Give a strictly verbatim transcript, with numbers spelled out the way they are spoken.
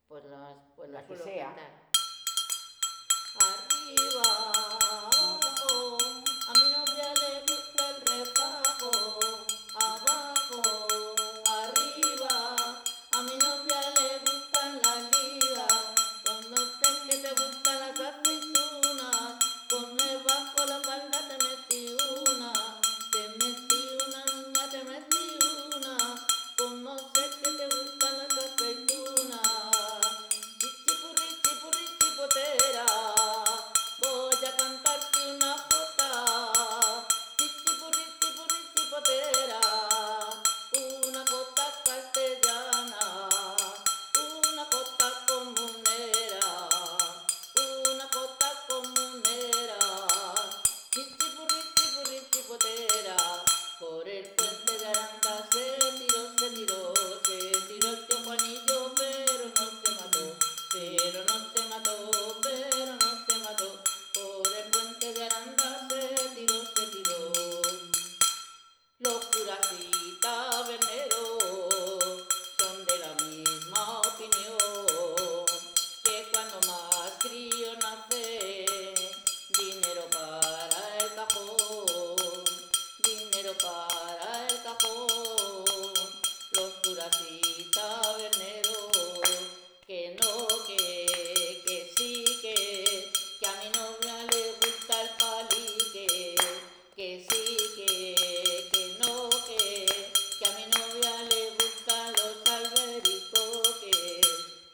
Pues las, pues La las que suelo sea. cantar. Arriba, abajo, a mi novia le gusta el refajo. Abajo, arriba, a mi novia le gustan las ligas. Cuando sé que te gustan las aceitunas, con debajo la falda te metí una. Te metí una, niña, te metí una. Como sé que te gustan las aceitunas. Chichipurri, chipurri, chipotera, voy a cantarte una jota. Chichipurri, chipurri, chipotera, una jota castellana, una jota comunera, una jota comunera. Chichipurri, chipurri, chipotera, por el puente de Aranda se tiró, se tiró, se tiró el tío Juanillo, pero no se mató, pero no se mató, pero no se mató. Por el puente de Aranda se tiró, se tiró. Los curas y taberneros son de la misma opinión, que cuando más crío nace, dinero para el cajón, dinero para